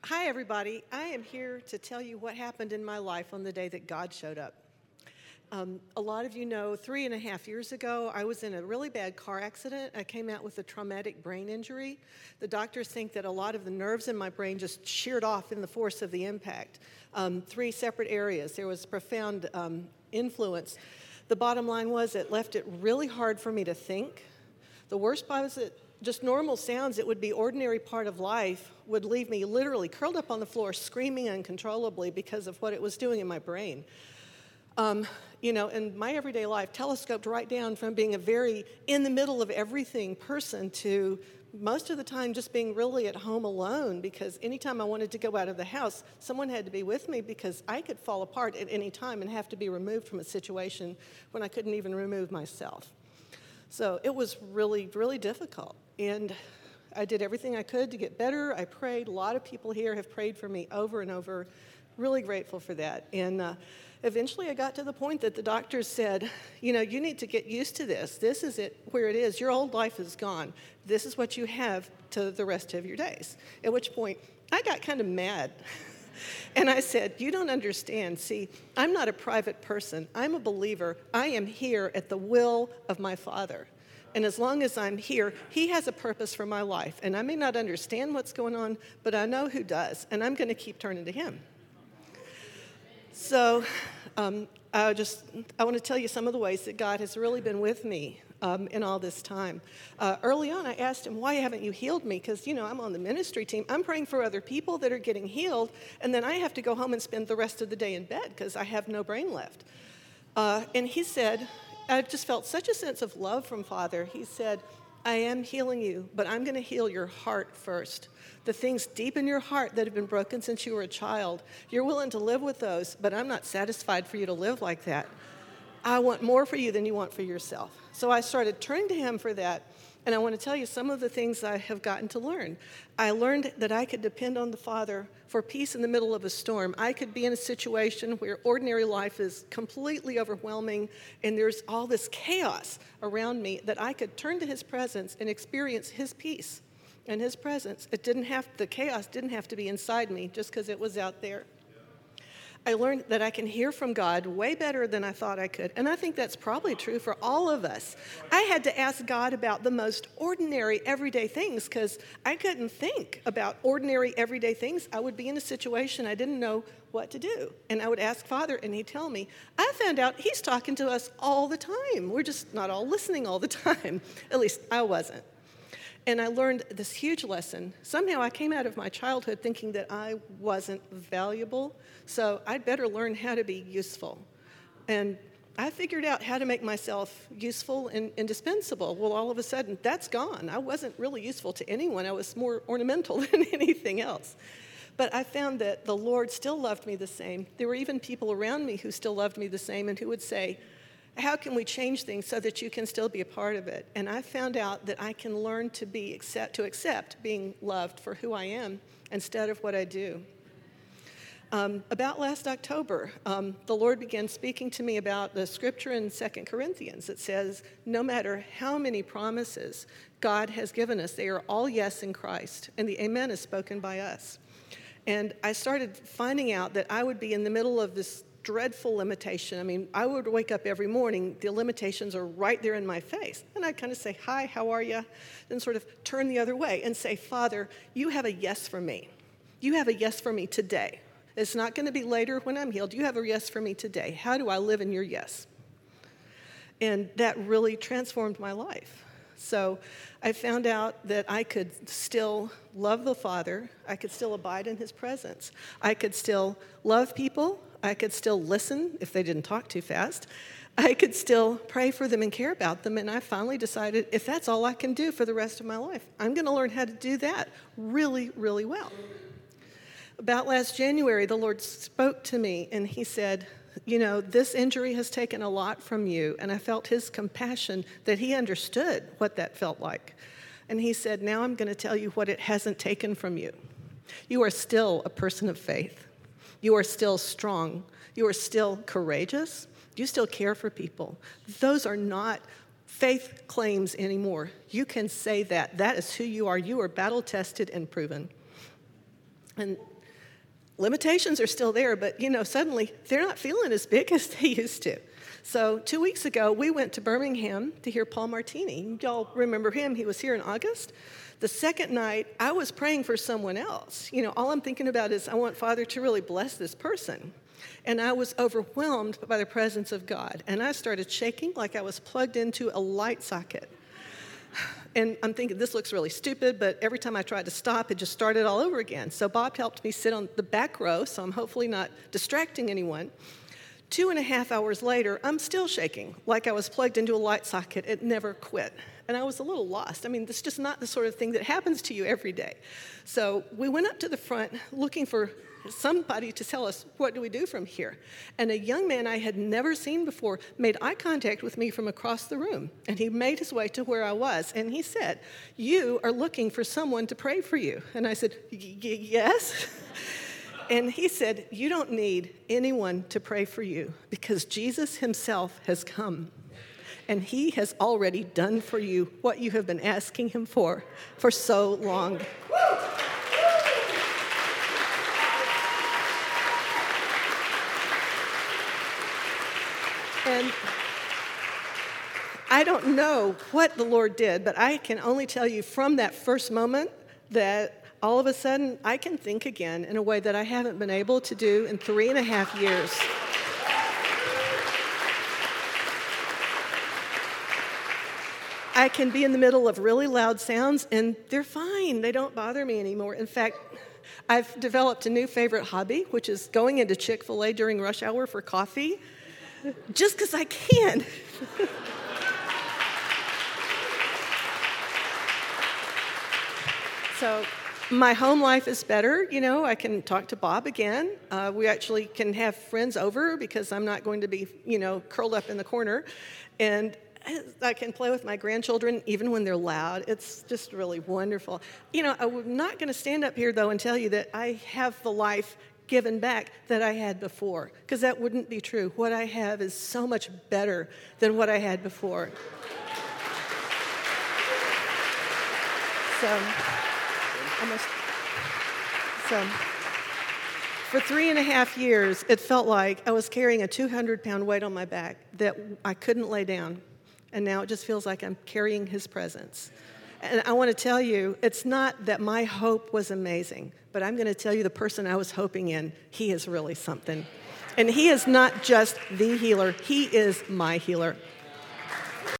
Hi, everybody. I am here to tell you what happened in my life on the day that God showed up. A lot of you know 3.5 years ago, I was in a really bad car accident. I came out with a traumatic brain injury. The doctors think that a lot of the nerves in my brain just sheared off in the force of the impact. 3 separate areas. There was profound influence. The bottom line was it left it really hard for me to think. The worst part was that just normal sounds that would be ordinary part of life would leave me literally curled up on the floor screaming uncontrollably because of what it was doing in my brain. In my everyday life, telescoped right down from being a very in the middle of everything person to most of the time just being really at home alone, because anytime I wanted to go out of the house, someone had to be with me because I could fall apart at any time and have to be removed from a situation when I couldn't even remove myself. So it was really, really difficult. And I did everything I could to get better. I prayed. A lot of people here have prayed for me over and over. Really grateful for that. And eventually I got to the point that the doctors said, you need to get used to this. This is it where it is. Your old life is gone. This is what you have to the rest of your days. At which point I got kind of mad. And I said, you don't understand. See, I'm not a private person. I'm a believer. I am here at the will of my Father. And as long as I'm here, He has a purpose for my life. And I may not understand what's going on, but I know who does. And I'm going to keep turning to Him. So I want to tell you some of the ways that God has really been with me in all this time. Early on, I asked Him, why haven't you healed me? Because, I'm on the ministry team. I'm praying for other people that are getting healed, and then I have to go home and spend the rest of the day in bed because I have no brain left. And He said, I just felt such a sense of love from Father. He said, I am healing you, but I'm going to heal your heart first. The things deep in your heart that have been broken since you were a child, you're willing to live with those, but I'm not satisfied for you to live like that. I want more for you than you want for yourself. So I started turning to Him for that, and I want to tell you some of the things I have gotten to learn. I learned that I could depend on the Father for peace in the middle of a storm. I could be in a situation where ordinary life is completely overwhelming and there's all this chaos around me, that I could turn to His presence and experience His peace and His presence. The chaos didn't have to be inside me just because it was out there. I learned that I can hear from God way better than I thought I could. And I think that's probably true for all of us. I had to ask God about the most ordinary, everyday things because I couldn't think about ordinary, everyday things. I would be in a situation I didn't know what to do. And I would ask Father, and He'd tell me. I found out He's talking to us all the time. We're just not all listening all the time. At least I wasn't. And I learned this huge lesson. Somehow I came out of my childhood thinking that I wasn't valuable, so I'd better learn how to be useful. And I figured out how to make myself useful and indispensable. Well, all of a sudden, that's gone. I wasn't really useful to anyone. I was more ornamental than anything else. But I found that the Lord still loved me the same. There were even people around me who still loved me the same and who would say, how can we change things so that you can still be a part of it? And I found out that I can learn to accept being loved for who I am instead of what I do. About last October, the Lord began speaking to me about the scripture in 2 Corinthians. It says, no matter how many promises God has given us, they are all yes in Christ, and the amen is spoken by us. And I started finding out that I would be in the middle of this dreadful limitation. I mean, I would wake up every morning, the limitations are right there in my face. And I'd kind of say, hi, how are you? Then sort of turn the other way and say, Father, you have a yes for me. You have a yes for me today. It's not going to be later when I'm healed. You have a yes for me today. How do I live in your yes? And that really transformed my life. So I found out that I could still love the Father. I could still abide in His presence. I could still love people. I could still listen if they didn't talk too fast. I could still pray for them and care about them. And I finally decided if that's all I can do for the rest of my life, I'm going to learn how to do that really, really well. About last January, the Lord spoke to me and He said, this injury has taken a lot from you. And I felt His compassion that He understood what that felt like. And He said, now I'm going to tell you what it hasn't taken from you. You are still a person of faith. You are still strong. You are still courageous. You still care for people. Those are not faith claims anymore. You can say that. That is who you are. You are battle-tested and proven. And limitations are still there, but, suddenly they're not feeling as big as they used to. So 2 weeks ago, we went to Birmingham to hear Paul Martini. Y'all remember him. He was here in August. The second night, I was praying for someone else. All I'm thinking about is I want Father to really bless this person. And I was overwhelmed by the presence of God. And I started shaking like I was plugged into a light socket. And I'm thinking, this looks really stupid, but every time I tried to stop, it just started all over again. So Bob helped me sit on the back row, so I'm hopefully not distracting anyone. 2.5 hours later, I'm still shaking like I was plugged into a light socket. It never quit. And I was a little lost. This is just not the sort of thing that happens to you every day. So we went up to the front looking for somebody to tell us, what do we do from here? And a young man I had never seen before made eye contact with me from across the room. And he made his way to where I was. And he said, "You are looking for someone to pray for you." And I said, "Yes." And he said, "You don't need anyone to pray for you because Jesus himself has come. And he has already done for you what you have been asking him for so long." And I don't know what the Lord did, but I can only tell you from that first moment that all of a sudden I can think again in a way that I haven't been able to do in 3.5 years. I can be in the middle of really loud sounds, and they're fine. They don't bother me anymore. In fact, I've developed a new favorite hobby, which is going into Chick-fil-A during rush hour for coffee, just because I can. So my home life is better. I can talk to Bob again. We actually can have friends over because I'm not going to be, curled up in the corner. And I can play with my grandchildren even when they're loud. It's just really wonderful. I'm not going to stand up here, though, and tell you that I have the life given back that I had before, because that wouldn't be true. What I have is so much better than what I had before. So for 3.5 years, it felt like I was carrying a 200-pound weight on my back that I couldn't lay down. And now it just feels like I'm carrying his presence. And I want to tell you, it's not that my hope was amazing, but I'm going to tell you the person I was hoping in, he is really something. And he is not just the healer, he is my healer.